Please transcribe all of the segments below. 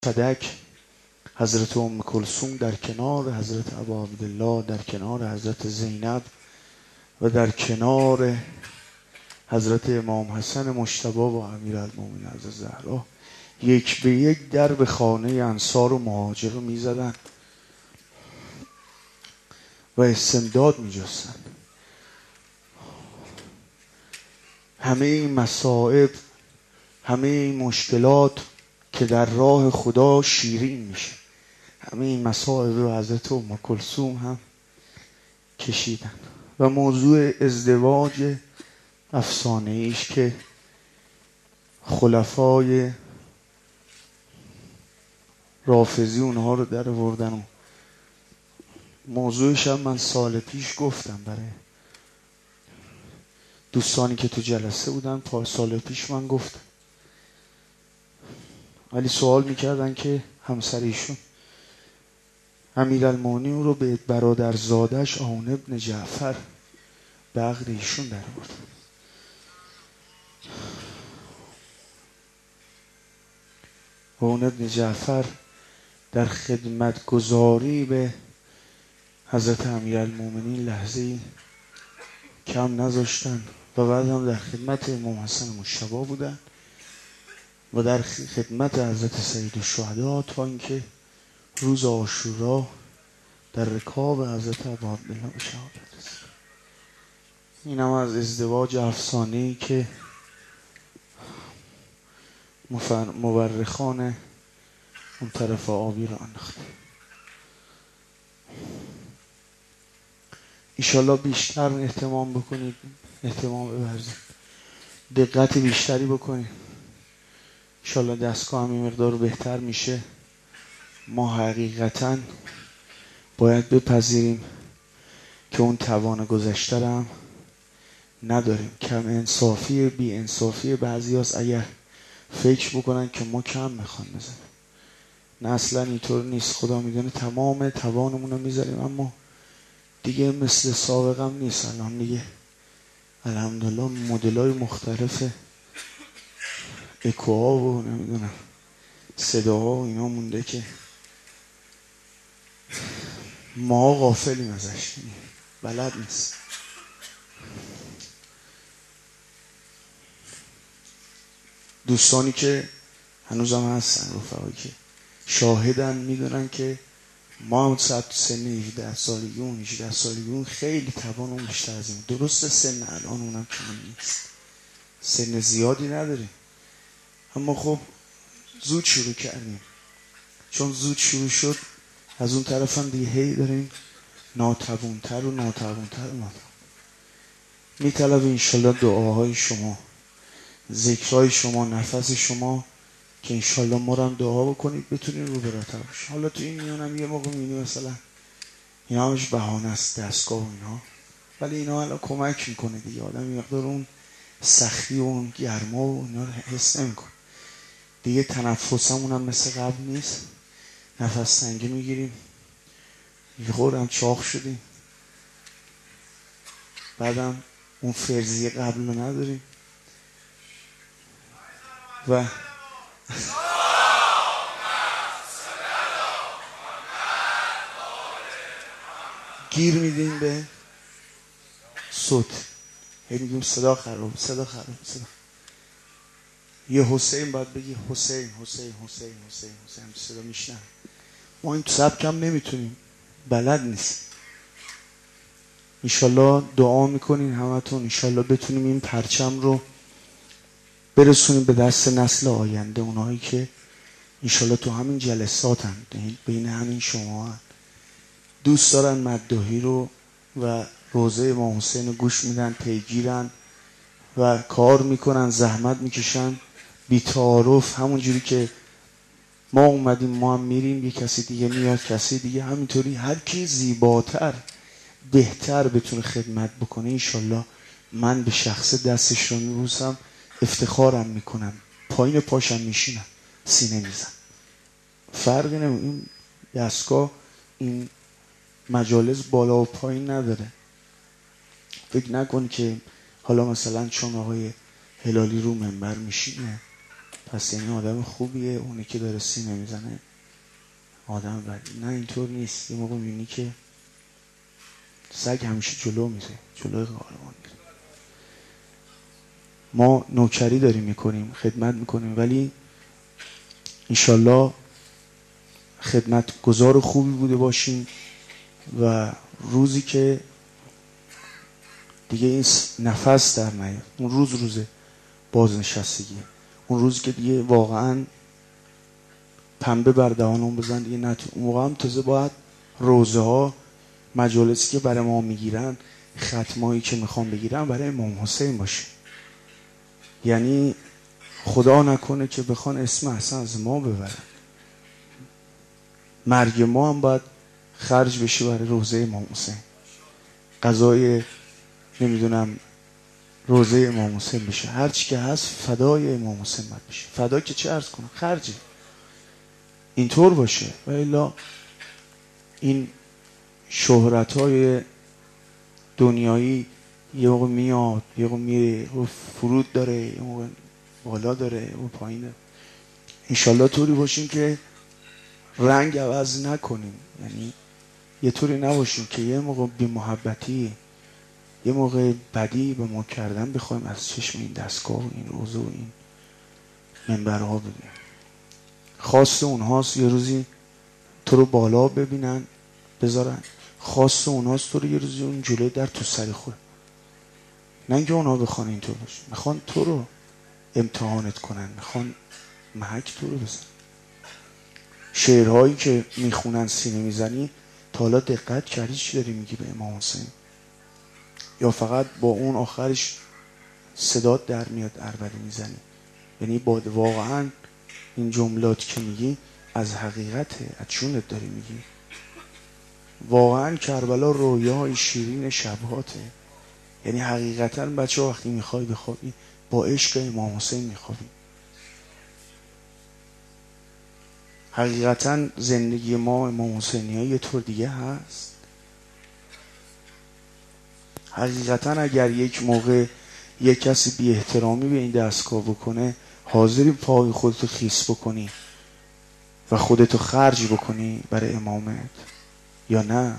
فدک حضرت ام کلثوم در کنار حضرت ابا عبدالله، در کنار حضرت زینب و در کنار حضرت امام حسن مجتبی و امیرالمومنین حضرت زهرا یک به یک در خانه انصار و مهاجر رو میزدن و استمداد میجستن. همه این مصائب، همه این مشکلات که در راه خدا شیرین میشه، همه این مصائب رو حضرت ام کلثوم هم کشیدن. و موضوع ازدواج افسانه ایش که خلفای رافضی اونها رو در آوردن و موضوعش هم من سال پیش گفتم برای دوستانی که تو جلسه بودن. سال پیش من گفتم، ولی سوال میکردن که همسر ایشون امیرالمومنین رو به برادرزادش عون ابن جعفر به عقد ایشون در آورد. عون ابن جعفر در خدمت گذاری به حضرت امیرالمومنین لحظه‌ای کم نذاشتن و بعد هم در خدمت امام حسن مجتبی بودن و در خدمت حضرت سید الشهدا تا اینکه روز عاشورا در رکاب حضرت ابا عبدالله به شهادت رسید. این هم از ازدواج افسانه‌ای که مورخان اون طرف آبی رو انداختن. ایشالله بیشتر اهتمام بکنید، اهتمام بورزید، دقت بیشتری بکنید. ایشالله دستگاه هم این مقدار بهتر میشه. ما حقیقتاً باید بپذیریم که اون توان گذشته رو هم نداریم. کم انصافی، بی انصافی بعضی هست اگر فکر بکنن که ما کم میخوان بزنیم. نه اصلا اینطور نیست. خدا میدونه تمام توانمون رو میذاریم، اما دیگه مثل سابقم نیست. الان دیگه الحمدلله مدل‌های مختلف اکوها و نمیدونم صداها و اینا مونده که ما غافلیم ازش، بلد نیست. دوستانی که هنوزم هستن، رفقایی که شاهدن، میدونن که ما هم سن 17 سالگی و 18 سالگی خیلی توانمون بیشتر از این. درسته سن الان اونم کم نیست، سن زیادی نداریم، اما خب زود شروع کردیم. چون زود شروع شد از اون طرف هم دیگه هی داریم ناتوانتر و ناتوانتر. میطلب انشالله دعاهای شما، ذکرهای شما، نفس شما، که انشالله ما رو هم دعا بکنید بتونیم رو براتر باشیم. حالا تو این میونم یه موقع میبینی مثلا اینا همش بهانه است، دستگاه و اینا، ولی اینا الان کمک میکنه دیگه. آدم یه مقدار اون سختی و اون گرما و اینا رو حس نمیکنه دیگه. تنفسمون هم مثل قبل نیست، نفس تنگی میگیریم، یه خورده هم چاق شدیم، بعدم اون فرضی قبل رو نداریم و گیر میدیم به صوت. هی میگیم صدا خراب. یه حسین باید بگی حسین حسین حسین حسین حسین، صدا میشنم. ما این سبک هم نمیتونیم، بلد نیست. انشالله دعا میکنین همتون، انشالله بتونیم این پرچم رو برسونیم به دست نسل آینده. اونایی که انشالله تو همین جلسات هم بین همین شما هم دوست دارن مدداهی رو و روضه امام حسین رو گوش میدن، پیگیرن و کار میکنن، زحمت میکشن بی تعارف. همون جوری که ما اومدیم ما هم میریم، یه کسی دیگه میاد، کسی دیگه همینطوری. هر کی زیباتر بهتر بتونه خدمت بکنه انشالله من به شخص دستش رو میبوسم، افتخارم میکنم، پایین پاشم میشینم، سینه میزن. فرقی نمیکنه. این دستگاه، این مجالس بالا و پایین نداره. فکر نکن که حالا مثلا چون آقای هلالی رو منبر میشینه پس یعنی آدم خوبیه، اونی که داره سینه میزنه آدم بدی. نه اینطور نیست. یه موقع میبینی که سگ همیشه جلو میره، جلوی قهرمان میره. ما نوکری داریم میکنیم، خدمت میکنیم، ولی انشالله خدمت گزار خوبی بوده باشیم و روزی که دیگه این نفس در نیاد، اون روز بازنشستگی، اون روزی که دیگه واقعا پنبه بر دهانمون بزن دیگه نتون، اون موقع هم تازه باید روزه ها، مجالسی که برای ما میگیرن، ختمایی که میخوام بگیرن برای امام حسین باشه. یعنی خدا نکنه که بخوان اسم اصلا از ما ببرن، مرگ ما هم باید خرج بشه برای روزه امام حسین، قضای نمیدونم روزه امام حسین بشه، هر چی که هست فدای امام حسین باید بشه. فدا که چه عرض کنم، خرجه اینطور باشه. و الا این شهرت های دنیایی یه موقع میاد، یه موقع میره، و فرود داره، یه موقع بالا داره و پایینه. انشالله طوری باشیم که رنگ عوض نکنیم، یعنی یه طوری نباشیم که یه موقع بی محبتی، یه موقع بدی به ما کردن بخوایم از چشم این دستگاه و این روزه و این منبرها ببینیم. خواست اونهاست یه روزی تو رو بالا ببینن بذارن، خواست اونهاست تو رو یه روزی اون جلوی در تو سری خور. نه اینکه اونها بخوان اینطور باشه، میخوان تو رو امتحانت کنن، میخوان محک تو رو بزن. شعرهایی که میخونن سینه میزنی، تا حالا دقت کردی چی داری میگی به امام حسین؟ یا فقط با اون آخرش صدات در میاد عربده میزنی؟ یعنی با واقعا این جملات که میگی از حقیقته، از چونت داری میگی؟ واقعا کربلا رویای شیرین شبهاته. یعنی حقیقتا بچه وقتی میخوای بخوابی با عشق امام حسین میخوابی. حقیقتا زندگی ما امام حسینی ها یه طور دیگه هست. حقیقتا اگر یک موقع یک کسی بی احترامی به این دستگاه بکنه، حاضری پای خودتو خیس بکنی و خودتو خرج بکنی برای امامت یا نه؟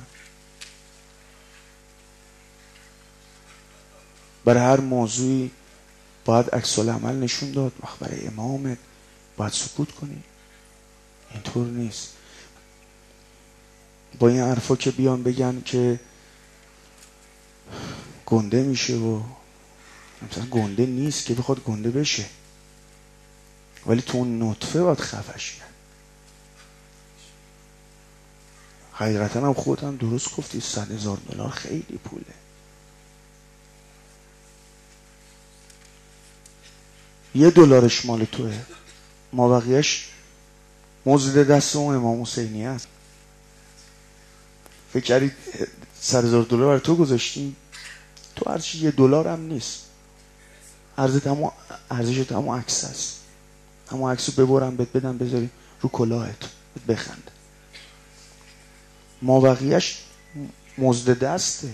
برای هر موضوعی باید عکس العمل نشون داد، وقت برای امامت باید سکوت کنی؟ اینطور نیست. با این حرفا که بیان بگن که گنده میشه، و مثلا گنده نیست که بخواد گنده بشه، ولی تو اون نطفه باید خفش کرد. حقیقتا هم خودم درست گفتی، $100,000 خیلی پوله. $1 مال توه، ما بقیهش مزد دست اون امام حسینی هست. فکر کردید $100,000 برای تو گذاشتیم؟ تو هرچی $1 هم نیست، ارزشت همون عکس هست. همون عکسو ببرم بهت بدم بذاری رو کلاهت بخند. ما بقیهش مزد دسته.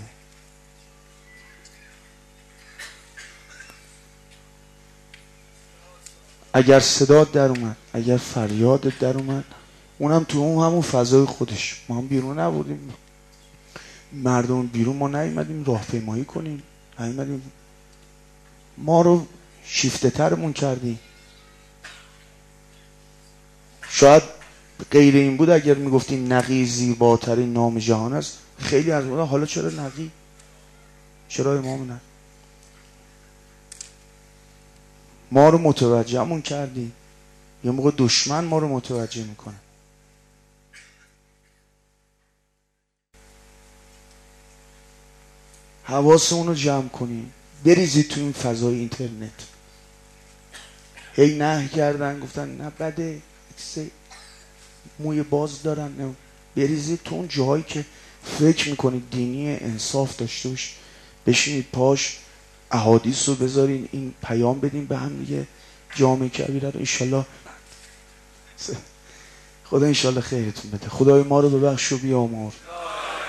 اگر صدات در اومد، اگر فریادت در اومد، اونم تو اون همون فضای خودش. ما هم بیرون نبودیم، مردم بیرون ما نیومدیم راهپیمایی کنیم، نیومدیم ما رو شیفته ترمون کردی. شاید غیر این بود اگر میگفتیم نقی زیباترین نام جهان است، خیلی از اونها حالا چرا نقی، چرا امام نه؟ ما رو متوجهمون کردی. یه موقع دشمن ما رو متوجه میکنه. حواسمون رو جمع کنیم، بریزید تو این فضای اینترنت. هی نه کردن گفتن نه بده، موی باز دارن، نه. بریزید تو اون جاهایی که فکر میکنید دینی، انصاف داشته باش، بشینید پاش احادیث رو بذارین، این پیام بدین به هم دیگه. جامعه کبیره رو انشالله خدا انشالله خیرتون بده. خدای ما رو ببخش و بیامرز.